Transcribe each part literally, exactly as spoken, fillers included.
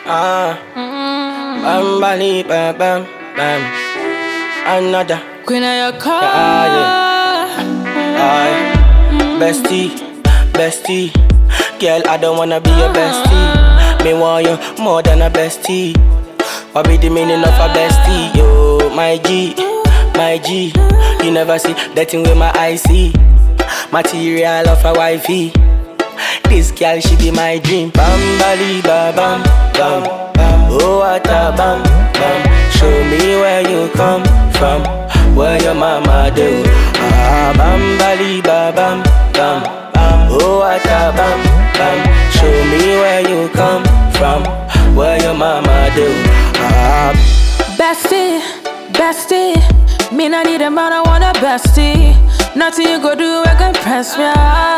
Ah, bam, bali, bam, bam, bam. Another. Queen of your car. Ah, yeah. Aye. Bestie, bestie. Girl, I don't wanna be your bestie. Me want you more than a bestie. What be the meaning of a bestie? Yo, my G, my G. You never see that thing with my eyes see. Material of a wifey. This girl, she be my dream. Bam, bali, ba, bam, bam, bam. Oh, what a bam, bam. Show me where you come from, where your mama do. Ah, bam, bali, ba, bam, bam, bam. Oh, what a bam, bam. Show me where you come from, where your mama do. Ah. Bestie, bestie. Me not need a man, I want a bestie. Nothing you go do, I can press me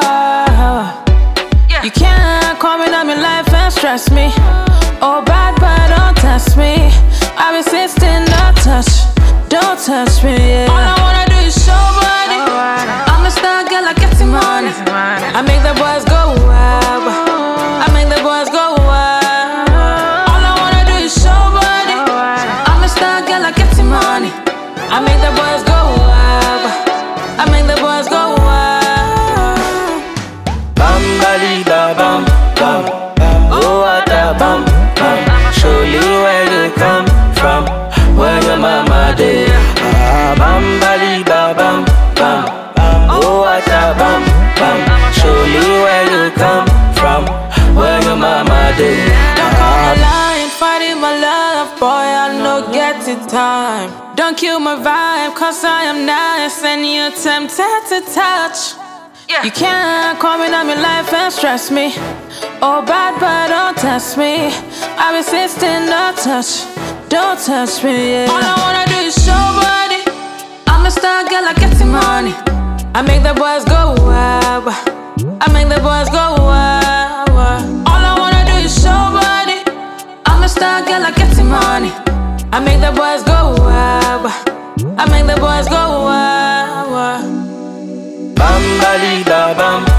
out. You can't come in on my life and stress me. Oh, bad, bad, don't test me. I'm insisting, don't touch, don't touch me, yeah. All I wanna do is show body. I'm a star girl, I get some money. I make the boys go wild. I make the boys go wild. All I wanna do is show body. I'm a star girl, I get some money. I make the boys go wild. I make the boys go wild. Bam, bali, ba, bam, bam, bam. Oh, what a bam, bam. Show you where you come from, where your mama do. Ah, bam, bali, ba, bam, bam, bam. Oh, what a bam, bam. Show you where you come from, where your mama do. Don't call me lying, fighting my love, boy, I no get it time. Don't kill my vibe, cause I am nice and you're tempted to touch. You can't come in on my life and stress me. Oh, bad, bad, don't test me. I'm insisting, don't touch, don't touch me, yeah. All I wanna do is show body. I'm a star girl, I get some money. I make the boys go wild. I make the boys go wild. All I wanna do is show body. I'm a star girl, I get some money. I make the boys go wild. I make the boys go wild. Bam, bali, ba, bam,